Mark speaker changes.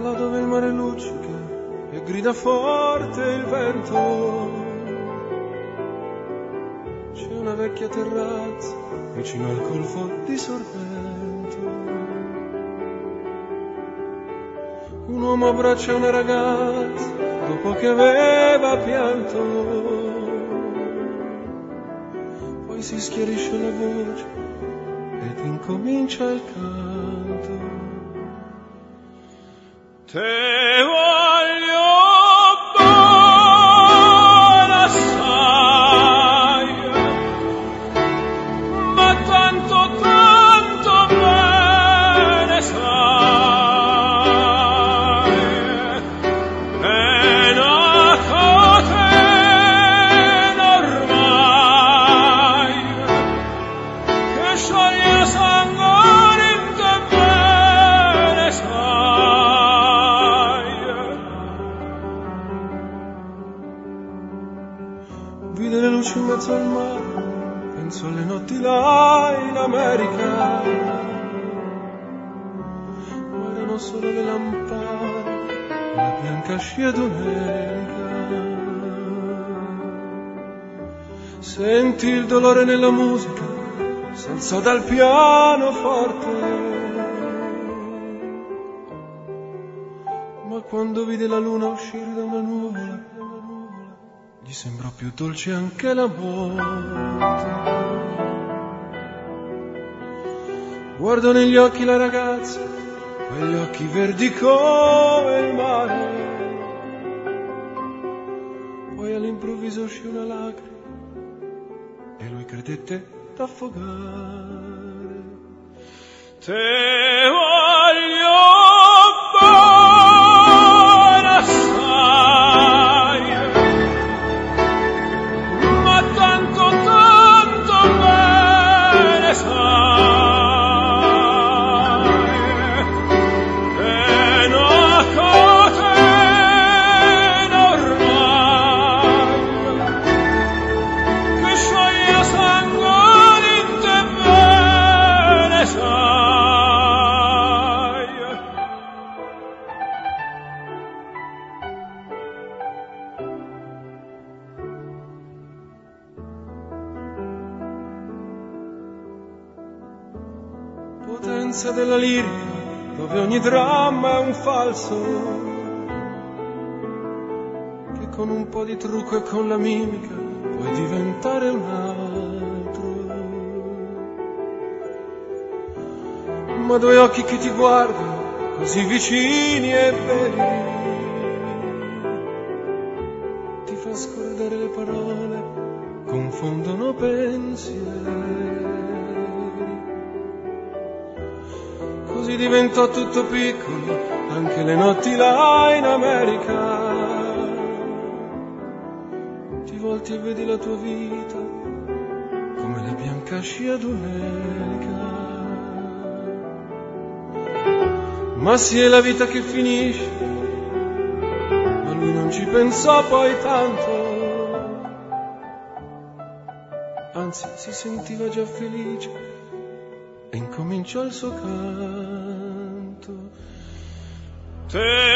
Speaker 1: là dove il mare luccica e grida forte il vento, c'è una vecchia terrazza vicino al golfo di Sorrento. Un uomo abbraccia una ragazza dopo che aveva pianto, poi si schiarisce la voce ed incomincia il canto. Te voglio bene assai, ma tanto bene sai, è una catena ormai che scioglie sangue in te bene sai. Vide le luci in mezzo al mare, penso alle notti là in America, ma erano solo le lampade, la bianca scia domenica. Sentì il dolore nella musica, s'alzò dal pianoforte, ma quando vide la luna uscire da una nuvola, gli sembrò più dolce anche la morte. Guardò negli occhi la ragazza, quegli occhi verdi come il mare, poi all'improvviso uscì una lacrima e lui credette d'affogare. Te voglio bene assai, ma tanto bene sai, è una catena ormai che scioglie sangue in te bene sai. Potenza della lirica, dove ogni dramma è un falso, che con un po' di trucco e con la mimica puoi diventare un altro. Ma due occhi che ti guardano così vicini e veri, ti fa scordare le parole, confondono pensieri. Così diventò tutto piccolo, anche le notti là in America. Ti volti e vedi la tua vita come la bianca scia domenica. Ma sì, è la vita che finisce, ma lui non ci pensò poi tanto, anzi si sentiva già felice e incominciò il suo canto.